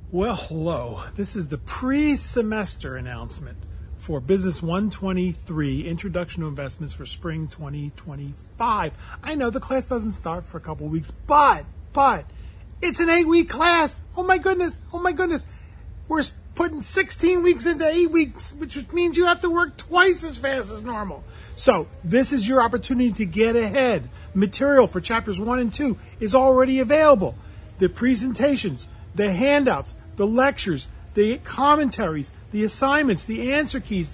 Well, hello. This is the pre-semester announcement for Business 123, Introduction to Investments for Spring 2025. I know the class doesn't start for a couple of weeks, but it's an 8-week class. Oh my goodness. We're putting 16 weeks into 8 weeks, which means you have to work twice as fast as normal. So this is your opportunity to get ahead. Material for chapters 1 and 2 is already available. The presentations, the handouts, the lectures, the commentaries, the assignments, the answer keys,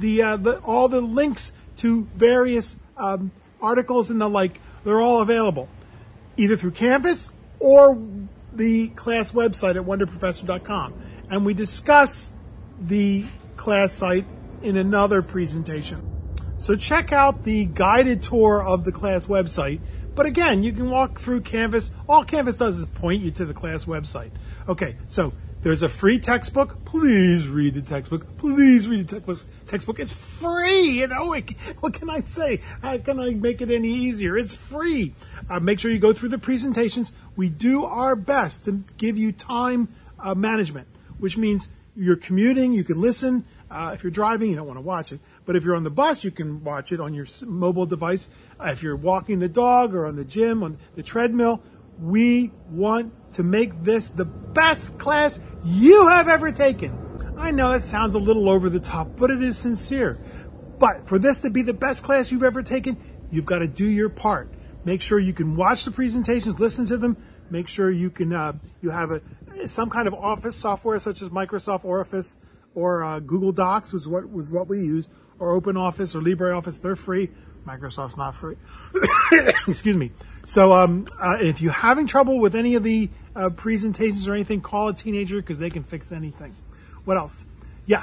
all the links to various articles and the like, they're all available, either through Canvas or the class website at wonderprofessor.com. And we discuss the class site in another presentation. So check out the guided tour of the class website. But again, you can walk through Canvas. All Canvas does is point you to the class website. Okay, so there's a free textbook. Please read the textbook. Please read the textbook. It's free. What can I say? How can I make it any easier? It's free. Make sure you go through the presentations. We do our best to give you time management, which means you're commuting, you can listen. If you're driving, you don't want to watch it. But if you're on the bus, you can watch it on your mobile device. If you're walking the dog or on the gym, on the treadmill, we want to make this the best class you have ever taken. I know it sounds a little over the top, but it is sincere. But for this to be the best class you've ever taken, you've got to do your part. Make sure you can watch the presentations, listen to them. Make sure you can you have some kind of office software such as Microsoft Office or Google Docs was what we use, or OpenOffice or LibreOffice. They're free. Microsoft's not free. Excuse me. So if you're having trouble with any of the presentations or anything, call a teenager because they can fix anything. What else? Yeah.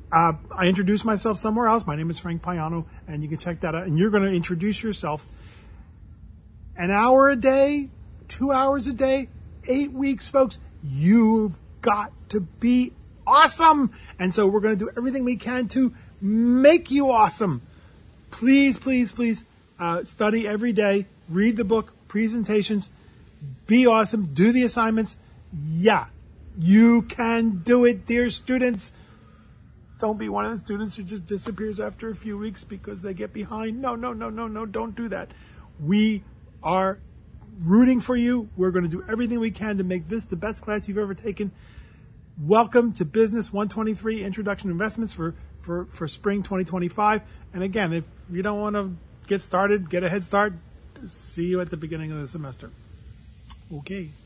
I introduced myself somewhere else. My name is Frank Paiano, and you can check that out. And you're going to introduce yourself. An hour a day, 2 hours a day, 8 weeks, folks. You've got to be awesome. And so we're going to do everything we can to make you awesome. Please study every day. Read the book, presentations. Be awesome. Do the assignments. Yeah, you can do it, dear students. Don't be one of the students who just disappears after a few weeks because they get behind. No, don't do that. We are rooting for you. We're going to do everything we can to make this the best class you've ever taken. Welcome to Business 123, Introduction to Investments for Spring 2025. And again, if you don't want to get started, get a head start, see you at the beginning of the semester. Okay.